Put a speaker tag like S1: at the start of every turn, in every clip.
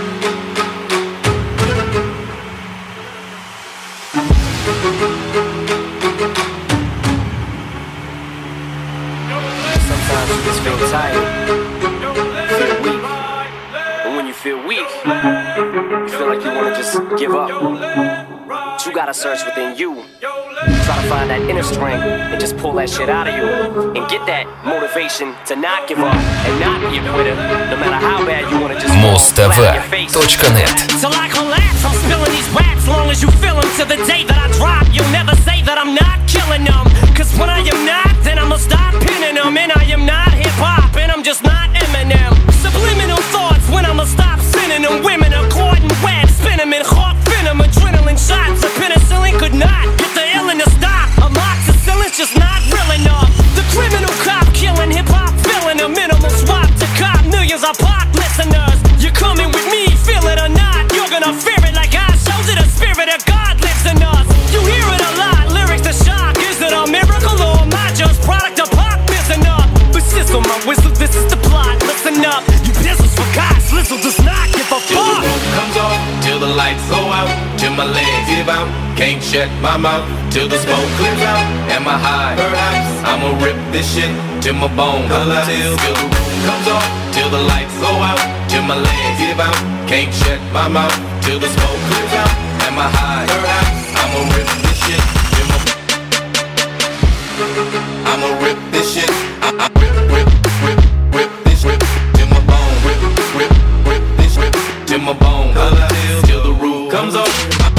S1: Sometimes you just feel tired, feel weak. And when you feel weak, you feel like you want to just give up. But you gotta search within you. Try to find that inner strength and just pull that shit out of you. And get that motivation to not give up and not be a quitter. No matter how bad you wanna just
S2: Moztv.net.
S3: Till I collapse, I'm spilling these raps. Long as you feel them to the day that I drop, you'll never say that I'm not killing them. Cause when I am not, then I'ma stop pinning them. And I am not hip-hop, and I'm just not Eminem. Subliminal thoughts when I'ma stop sending them. Women are caught in web, spin them in hawk venom. Adrenaline shots, a penicillin could not get the illin to stop. Amoxicillin's just not real enough. The criminal cop killing hip-hop, filling a minimal swap to cop millions of pop listeners. You're coming with me, feel it or not. You're gonna fear it like I showed you. The spirit of God lives in us. You hear it a lot, lyrics to shock. Is it a miracle or am I just product of pop? Listen up, persist on my whistle, this is the plot. Listen up, you business for God. Slizzle does not give a
S4: till
S3: fuck.
S4: the roof comes off, till the lights go out, till my legs give out. Can't shut my mouth till the smoke clears out. Am I high? Perhaps I'ma rip this shit till my bone collapse. Till the roof comes off, till the lights go out, till my legs give out. Can't shut my mouth till the smoke clears out. Am I high? Perhaps I'ma rip this shit till my I'ma rip this shit. I rip this rip till my bone. Rip this rip till my bone collapse. Till the roof comes off.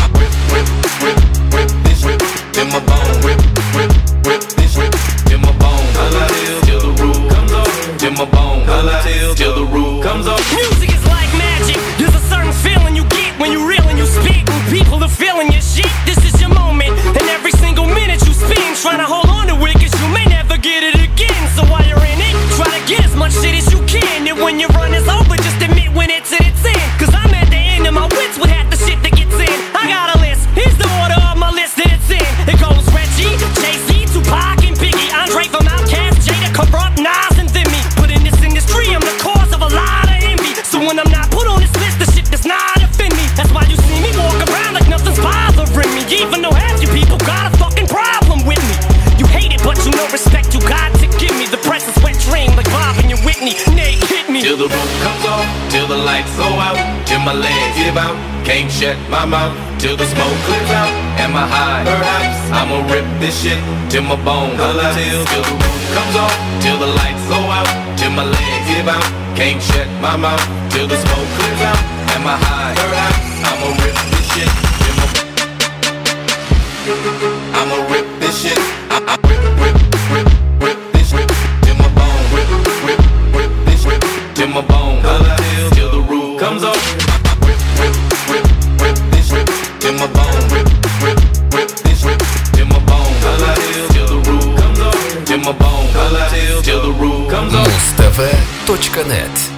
S4: Rip this rip till my bone. Rip this rip till my bone collapse. Till the roof comes off. Till my bone collapse. Till the roof comes off.
S3: Music is like magic. There's a certain feeling you get when you reel and you speak. When people are feeling your shit, this is your moment. And every single minute you spend trying to hold on to it, cause you may never get it again. So while you're in it, try to get as much shit as you can. And when your run is over, just admit when it's at its end. Cause I'm at the end of my wits with half the shit that gets in. I got a list, here's the order of my list that it's in. It goes Reggie, Jay-Z, Tupac, and Biggie, Andre from Outkast, Jada, Corrupt, Nas, and Thimmy. But in this industry, I'm the cause of a lot of envy. So when I'm not put on this list, the shit does not offend me. That's why you see me walk around like nothing's bothering me. Even though half you people got a fucking problem with me. You hate it, but you know respect you got to give me. The press is wet dream like Bob and your Whitney. Nate, hit me.
S4: Till the roof comes off, till the lights go out, till my legs give out. Can't shut my mouth till the smoke clears out. Am I high? Perhaps I'ma rip this shit till my bone collapse. Till the roof comes off, till the lights go out, till my legs give out. Can't shut my mouth till the smoke clears out. Am I high? Perhaps I'ma rip this shit till my I'ma rip this shit. I rip this rip till my bone. Rip this rip till my bone collapse. Till the roof comes off. Rip this rip till my bone. Rip this rip till my bone collapse. Till the roof comes off. Till my bone collapse. Till the roof comes off.
S2: Moztv.net.